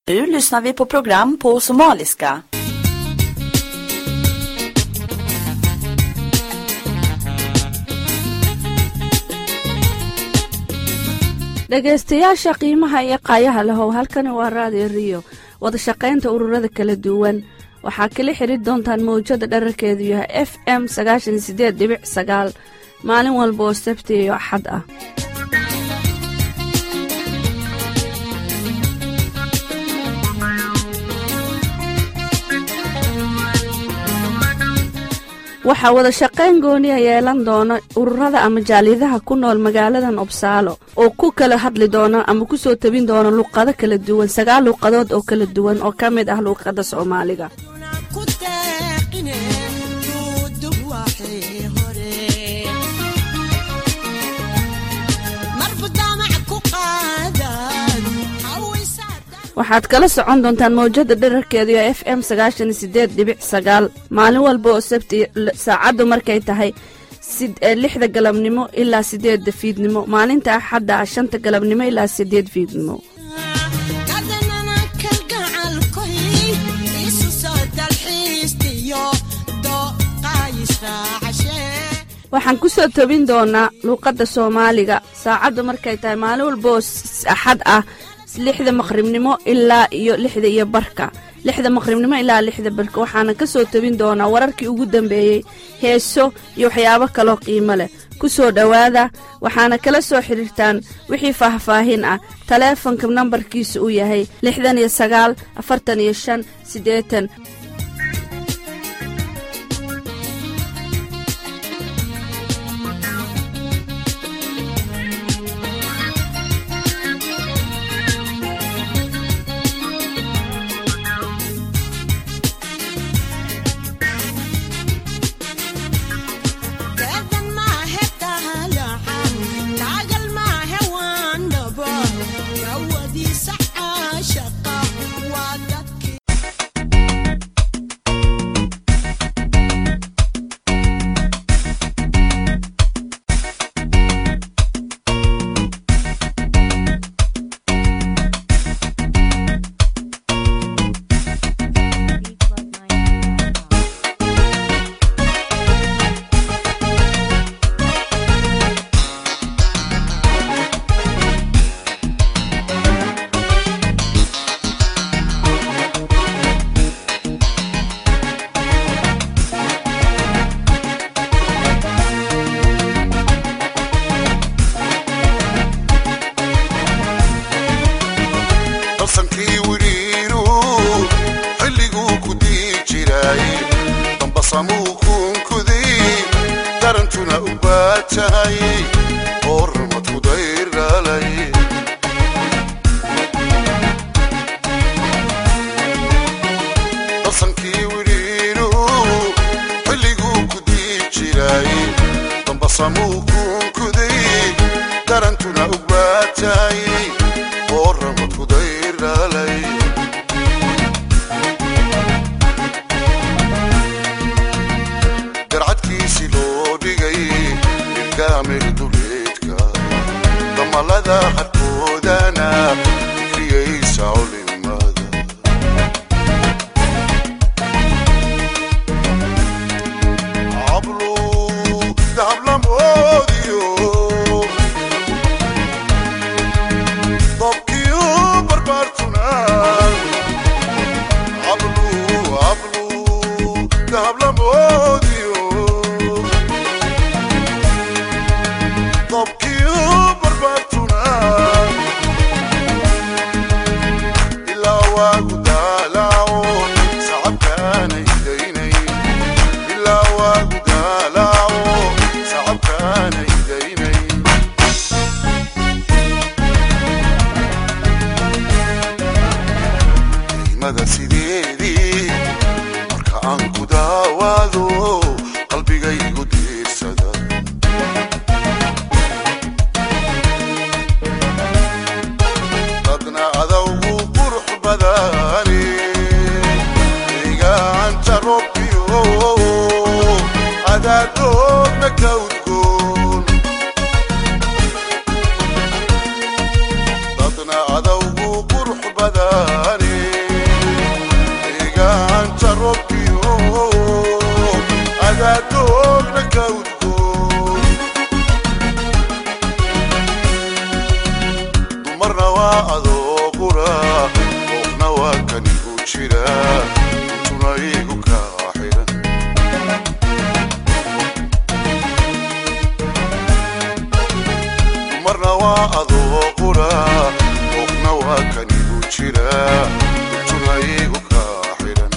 Nu lyssnar vi på program på somaliska. dhageystayaasha qiimaha iyo qaayaha lahow halkani waa Radio Rio wada shaqaynta ururada kala duwan waxaa kala xiriir doontaan mowjada dhererkeedu yahay FM 98.9 maalin walba oo Sabti iyo Axad ah. waxaa wada shaqayn gooni ah yeelan doona ururada ama jaaliyadaha ku nool magaaladan Obsaalo oo ku kala hadli doona ama ku soo tabin doona luqado kala duwan 9 luqadood oo kala duwan oo ka mid ah luqadda Soomaaliga. waxaad kala socon doontaan mowjada dhererkeedu ee FM 98.9 maalin walba oo Sabti saacadu markay tahay 6 galabnimo ilaa 8 fiidnimo maalinta Axadda 5 galabnimo ilaa 8 fiidnimo. waxaan ku soo tabin doonaa luqadda Soomaaliga saacadu markay tahay maalin walba oo Axad ah 6 maqribnimo ilaa iyo 6 iyo barka 6 maqribnimo ilaa 6 barka waxaana ka soo tabin doonaa wararkii ugu dambeeyay heeso iyo waxyaabo kale oo qiimo leh ku soo dhawaada waxaana kala soo xiriirtaan wixii faahfaahin ah taleefanka nambarkiisu uu yahay 69 45 80 dadna adawgu qurux badani وأذوقنا وقنا وكان يوشيرا تنايق كاحرا مرنا وأذوقنا وقنا وكان يوشيرا تنايق كاحرا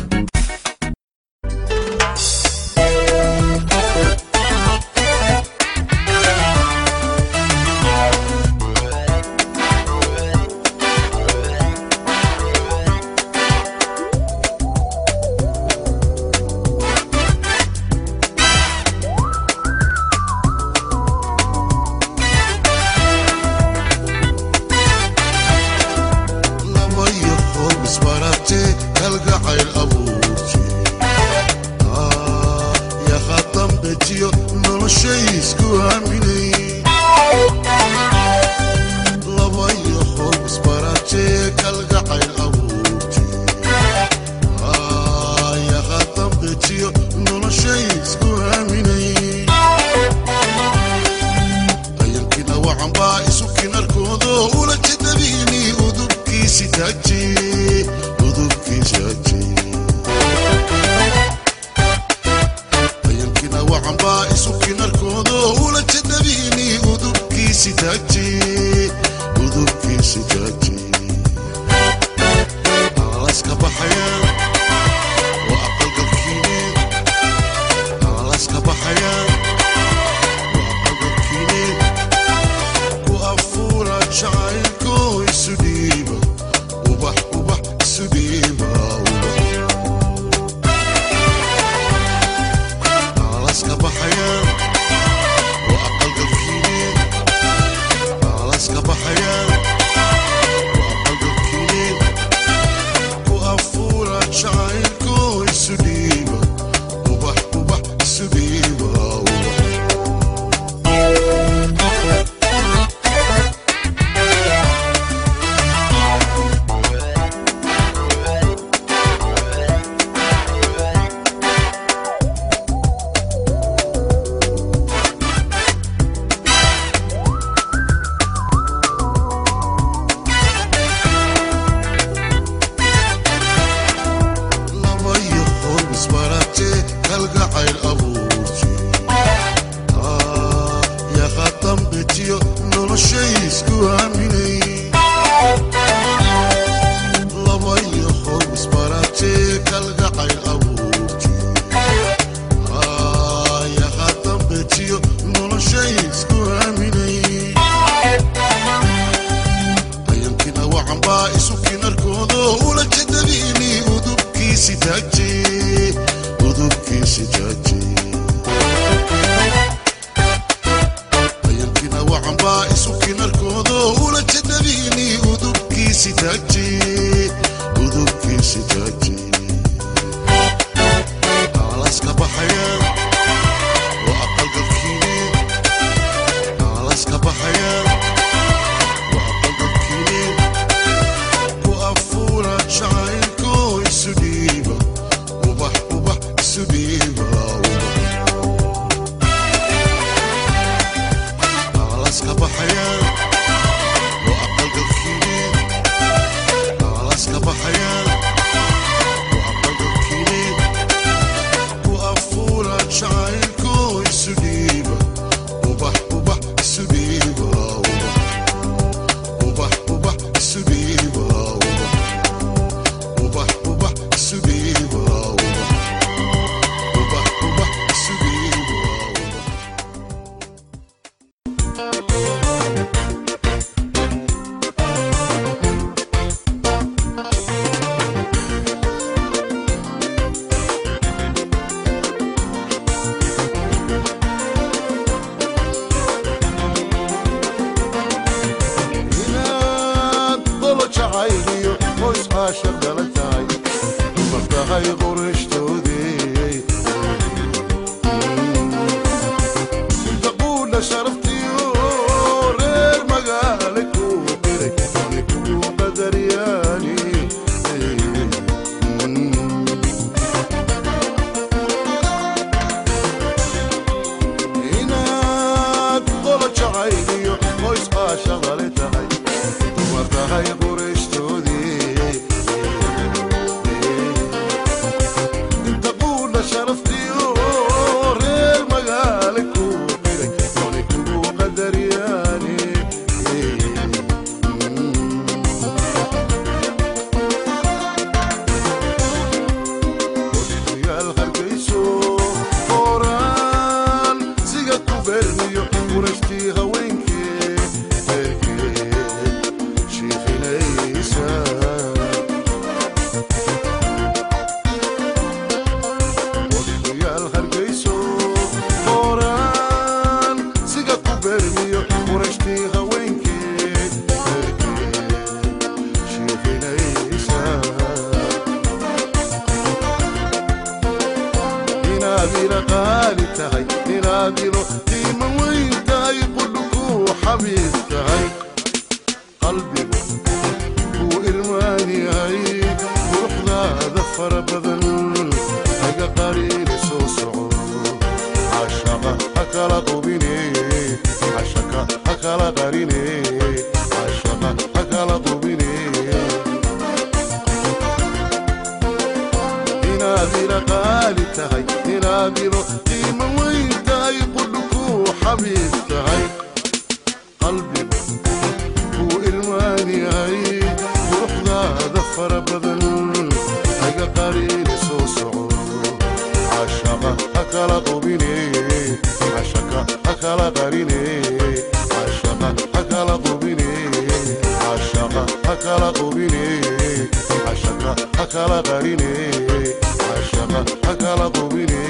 inaadilo qiimo weyntahay qudhku xabiibtahay qalbigu wuu irmaanyahay quruxdaada fara badan haga qariini soo soco cashaqa ha kala qubine cashaka ha kala qarine cashaqa ha kala qubine inaadila qaali tahay inaadilo qiimo weyntahay qudhku xabiibtahay qalbigu wuu irmaanyahay quruxdaada fara badan haga qariini soo soco cashaqa ha kala qubine cashaka ha kala qarine cashaqa ha kala qubine cashaqa ha kala qubine cashaka ha kala qarine cashaqa ha kala qubine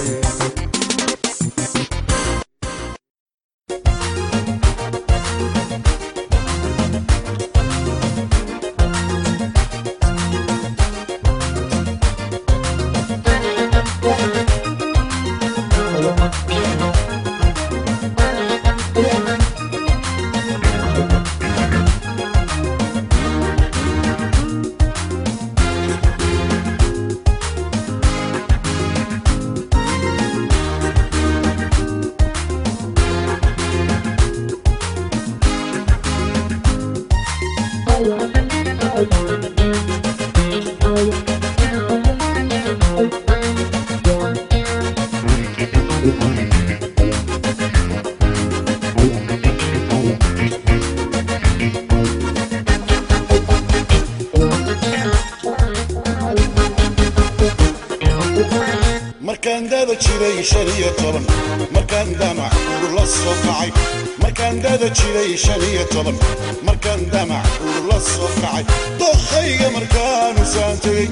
markaan dada jiray 15 markaan damac la soo kacay markaan dada jiray 15 markaan damac la soo kacay dokhayga markaan u saantay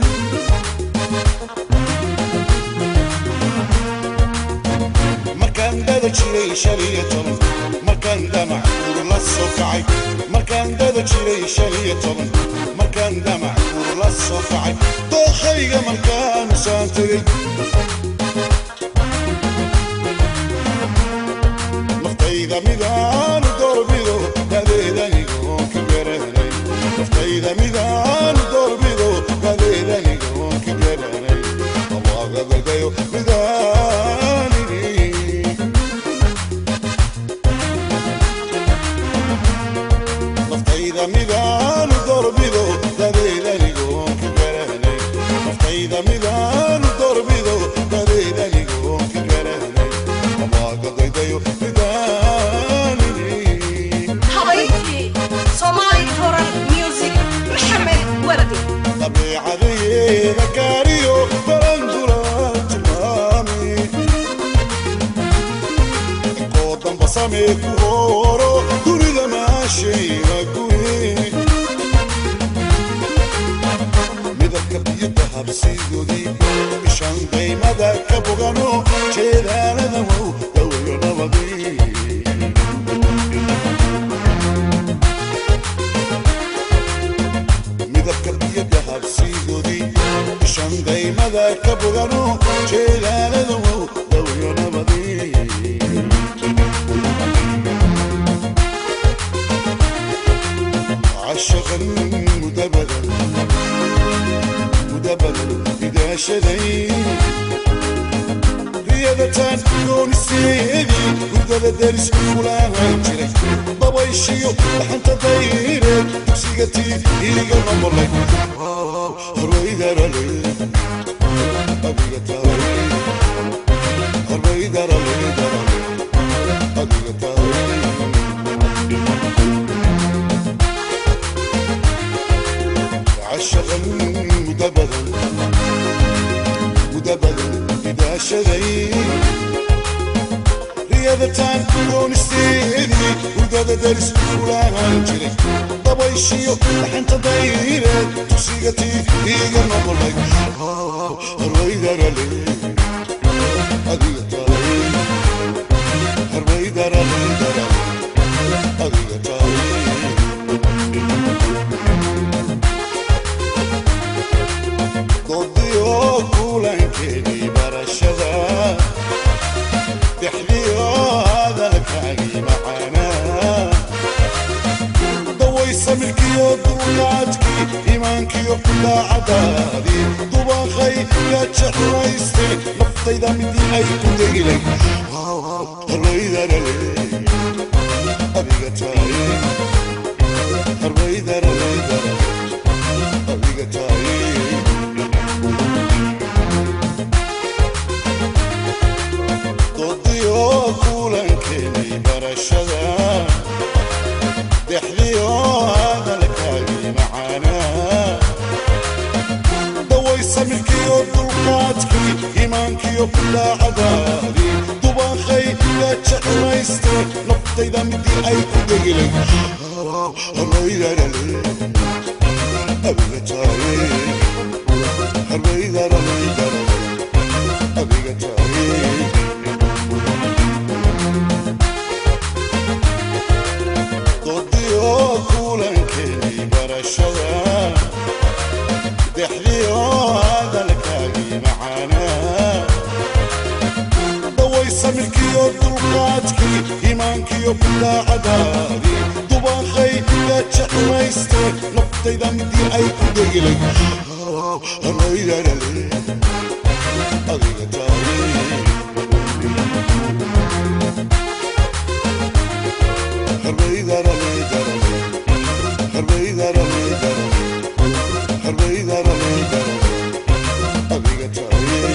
markaan dada jiray 15 markaan damac la soo kacay markaan dada jiray 15 markaan damac la soo kacay dokhayga markaan u saantay نفتيدا ميدان دوربيدو قاديداني كون كبيراني نفتيدا ميدان دوربيدو قاديداني كون كبيراني الله قاديدايو ميداني نفتيدا ميدان دوربيدو قاديداني كون كبيراني نفتيدا ميدان دوربيدو قاديداني كون كبيراني الله قاديدايو طبيعي ذكاريو برندولات مامي قوطن بصامي كورو دوري لماشي مكوي مذكب يدها بسيدو دي مشان قيمة ذاك بغانو جيدانا ذمو دويو نبضي شنقي ماذا كبغنو جيلان ذو دوي نبضي عشقا مدبدا مدبدا إذا شدي رياضتان كون السيدي وقال درس ولا هنجري بابا يشيو لحن تطيرك تكسيقتي إليق الممرلك هرويدر علي أبيقتها هرويدر علي أبيقتها عشقا مدبدا مدبدا إذا شدي رياضتان كون استيدي وقاد درس ولا هنجري بابا يشيو لحن تطيرك تكسيقتي إليق الممرلك هرويدر علي أبيقتها هرويدر علي أبيقتها ضدي وكولان كيني برشدا تحليو كلها عدادي دباخي يا تشحريستي نفطيدا مدي أي كدي لي الريدة لي أبيك تاي الريدة أبيك تاي ضديو كولن كيني برشدا دحليو هذا الكاوي معانا دوي سمكيو دلقاتكي إيمانكيو كلا عدادي دباخي يا تشحريستي نفطيدا مدي أي كدي لي الريدة لي أبيك تاي الريدة أبيك تاي ضديو كولن كيني برشدا دحليو هذا الكاوي معانا دوي سمكيو دلقاتكي إيمانكيو كلا عدادي دباخي يا تشحريستي نفطيدا مدي أي كدي لي الريدة لي أبيك تاي الريدة أبيك تاي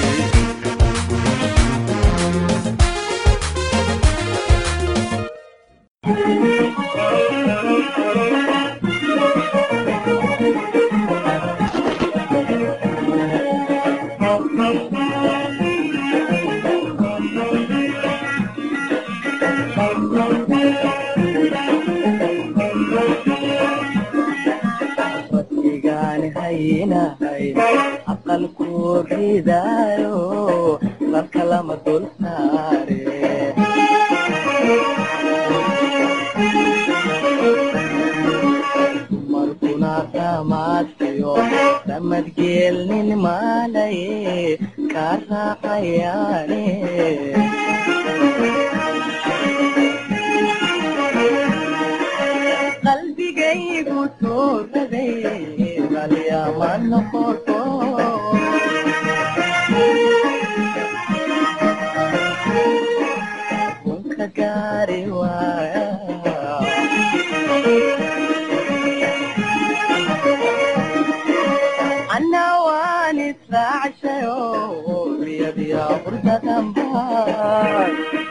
أقل كوري دايو لكلام دول ساري مركونا تماتيو تمت جيلني مالي كارا حياني قلبي جاي قصور يا من خطو وكاري وايا أنا واني ساعشيو بيا برده تنبار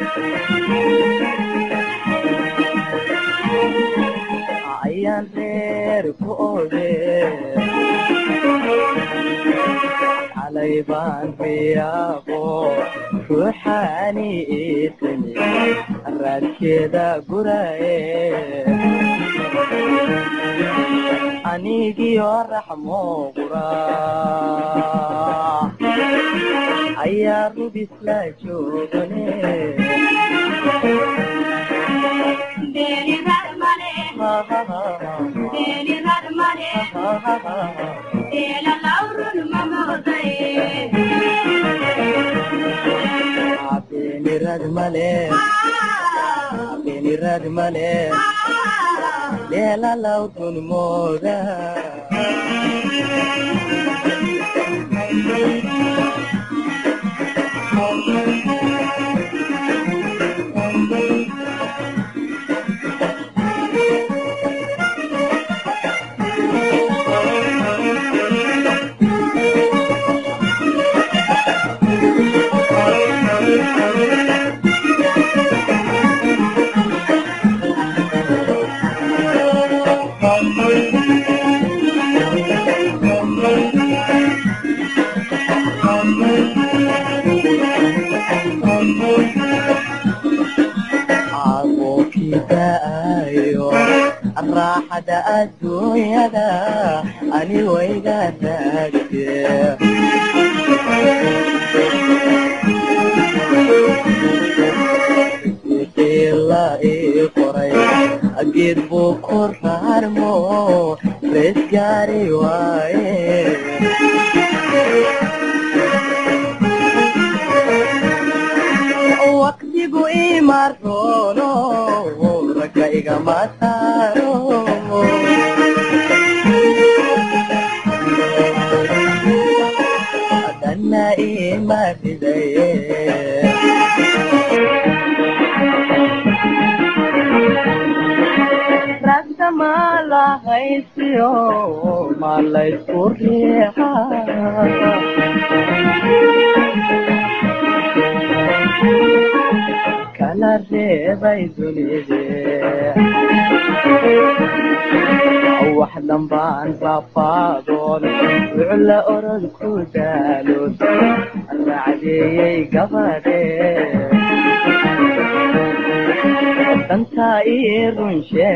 عيان غير كوبي علي بان بيابو روحاني إتني الراد كده قرأي أنيجي ورحمو قرأ أيارو بسلا جوبني ديني رادماني ديني رادماني ديلا لورن مموضي بيني رادماني بيني رادماني ديلا لورن موضي الراحة الدنيا دا أني ويدا تاكتي الله إيقري أجيد بكر هرمو رسكاري واي وقتي قوي مرونو ركايقا ما سارو midna ima ridaye ragta mala haysiyo malaysku riixa kala reebay dunide wax dambaan baafadoon wucla orod ku daalood raacdeeyey gabadhee dantaa ii run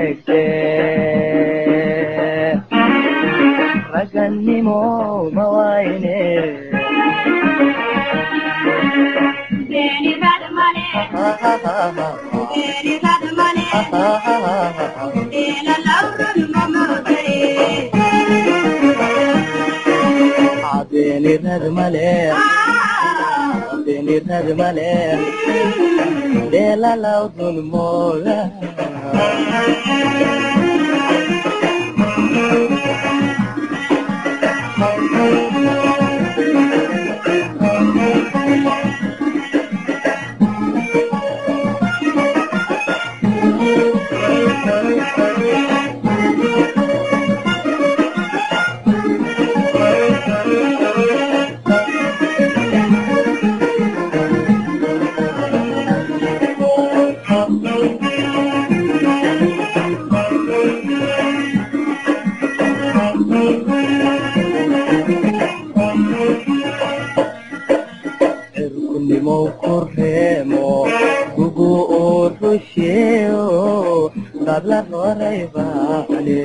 sheegtee ragannimo ma wayne beenirad male deelalawdun mooda la horay baale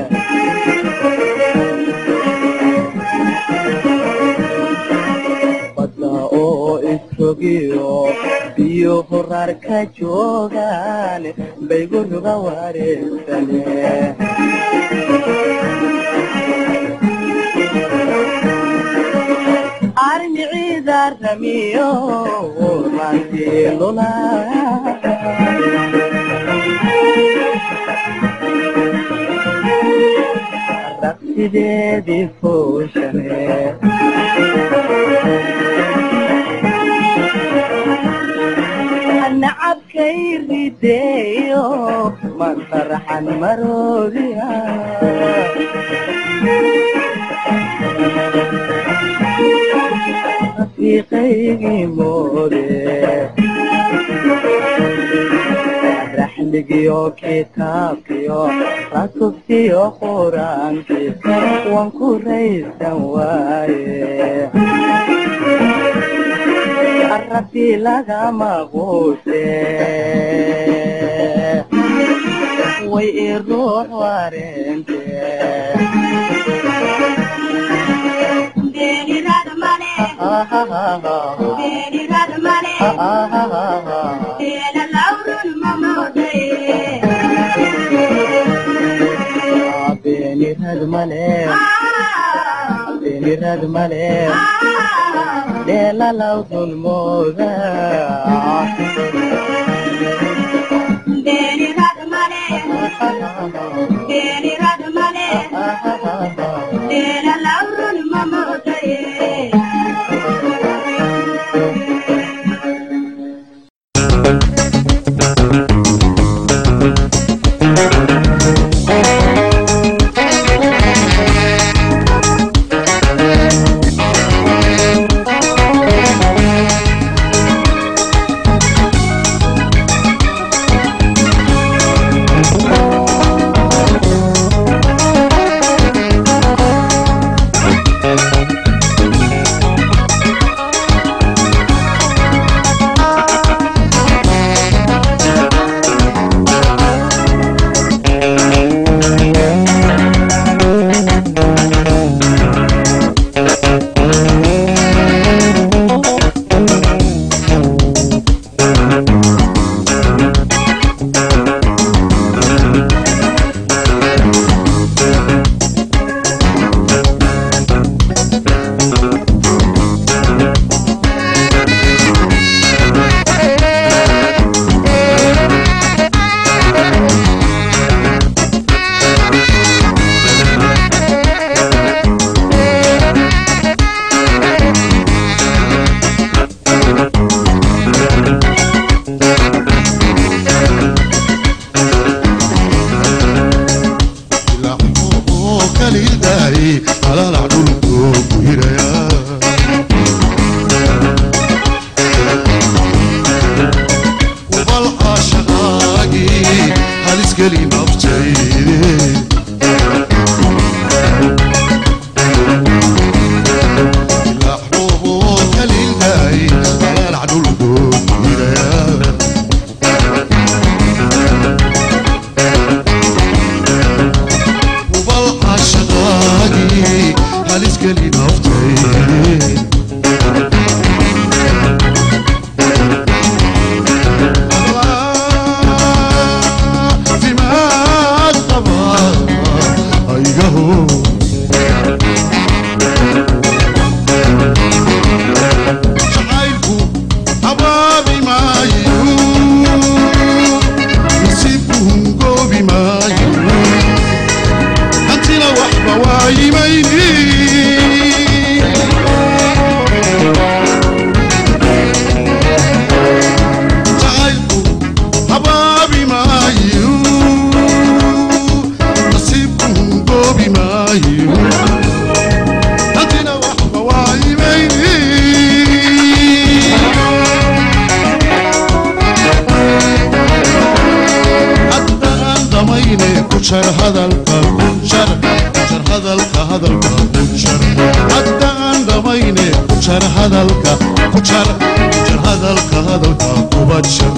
badda oo isrogiyo biyo horar ka joogaan baygu ruga wareegsane armi ciida ramiyo mantilula raqsideedii fooshane nacabkay rideeyo masaraxan maroodiya rafiiqaygii moode raxligiyo kitaabkiyo ratubtiyo quraanki waan ku raysan waaye arrabi lagama quuse way i ruux wareente beenirad male deelalawdun mooda beenirad male deelalawdun mooda kujar hadalka kujar hadalka kubadshar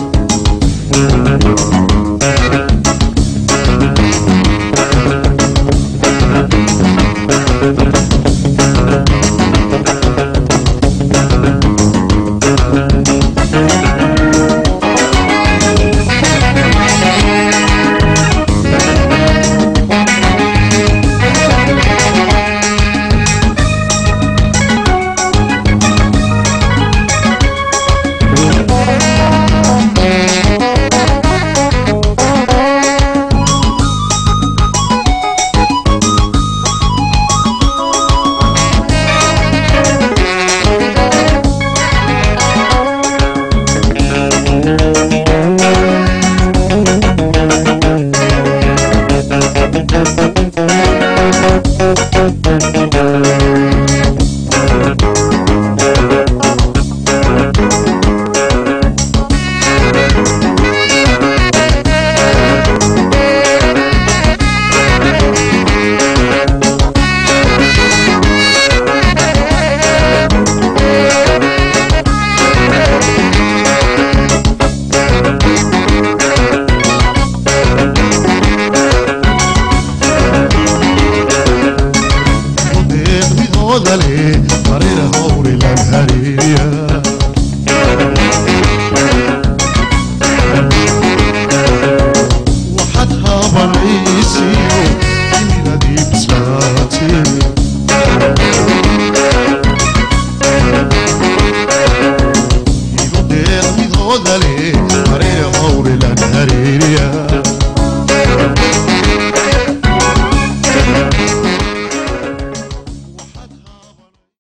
waxaad habanaysiyo inadii bislaatay